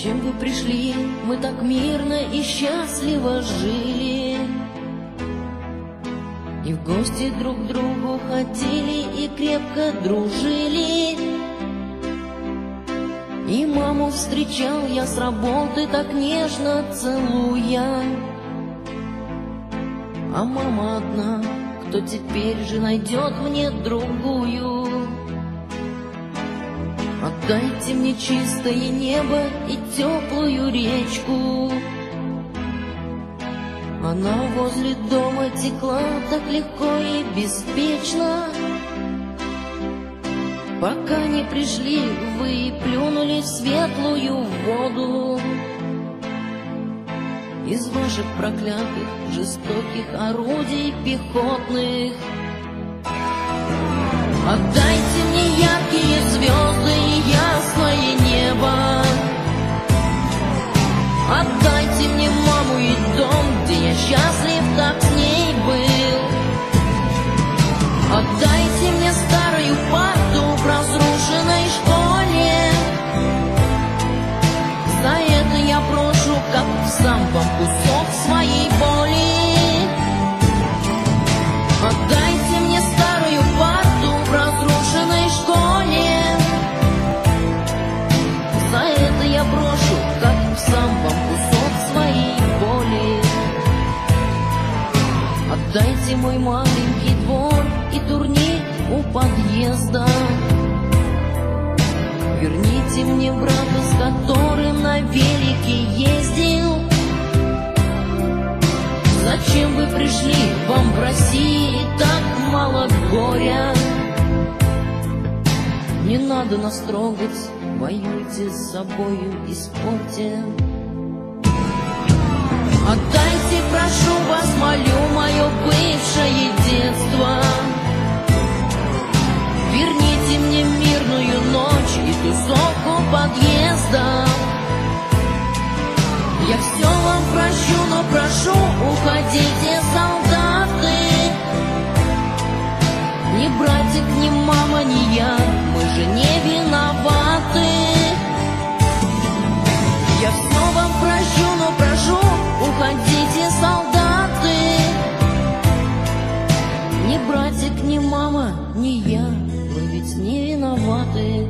Зачем вы пришли? Мы так мирно и счастливо жили, и в гости друг к другу ходили, и крепко дружили. И маму встречал я с работы, так нежно целуя. А мама одна, кто теперь же найдет мне другую? Отдайте мне чистое небо и теплую речку. Она возле дома текла так легко и беспечно, пока не пришли вы и плюнули в светлую воду. Из ваших проклятых, жестоких орудий пехотных отдайте мне яркие звезды и ясное небо. Отдайте мне маму и дом, где я счастлив так с ней был. Отдайте мне старую парту в разрушенной школе. За это я брошу, как сам вам, кусок своей боли. Отдайте мне старую парту в разрушенной школе. За это я брошу, как сам вам, кусок своей боли. Отдайте мой маленький двор и турник у подъезда. Верните мне брата, с которым на велике ездил. Зачем вы пришли? Вам в России так мало горя. Не надо нас трогать, воюйте с собою и спорьте. Отдайте, прошу вас, молю, мое бывшее детство. Верните мне мирную ночь и тусовку подъезда. Я все вам прощу, но прошу, уходите, солдаты. Ни братик, ни мама, ни я, мы же не виноваты. Я все вам прощу, но прошу, уходите, солдаты. Ни братик, ни мама, ни я, вы ведь не виноваты.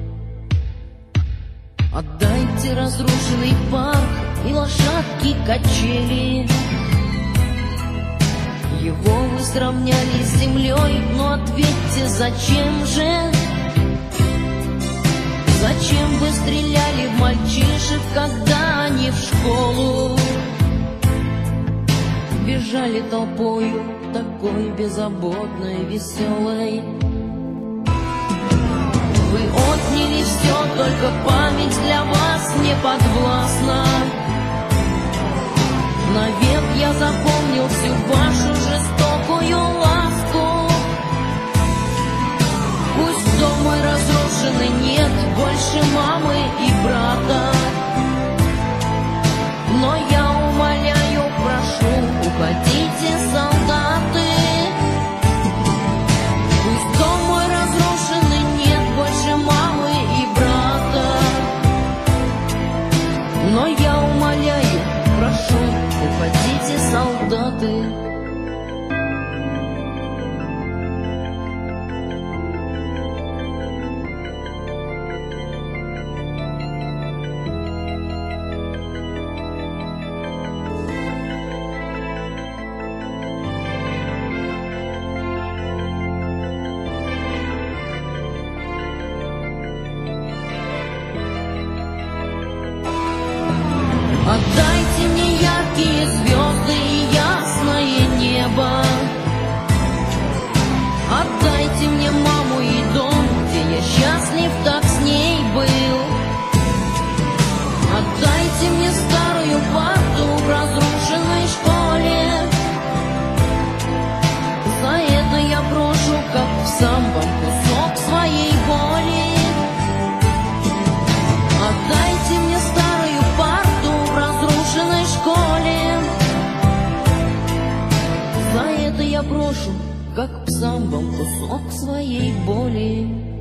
Отдайте разрушенный парк и лошадки качели. Его вы сравняли с землей, но ответьте, зачем же? Зачем вы стреляли в мальчишек, когда они в школу бежали толпою, такой беззаботной, веселой? Вы отняли все, только память для вас не подвластна. Навек я запомнил всю вашу жестокую ласку. Пусть дом мой разрушенный, нет больше мамы и брата, но я умоляю, прошу, уходите, солдаты. Пусть дом мой разрушенный, нет больше мамы и брата, но я умоляю, прошу, уходите, солдаты. Отдайте мне яркие звезды и ясное небо. Отдайте мне маму и дом, где я счастлив так с ней был. Отдайте мне старую парту в разрушенной школе. За это я брошу, как сам вам, кусок своей боли. Отдайте мне старую парту в разрушенной школе. За это я брошу, как псам вам, кусок своей боли.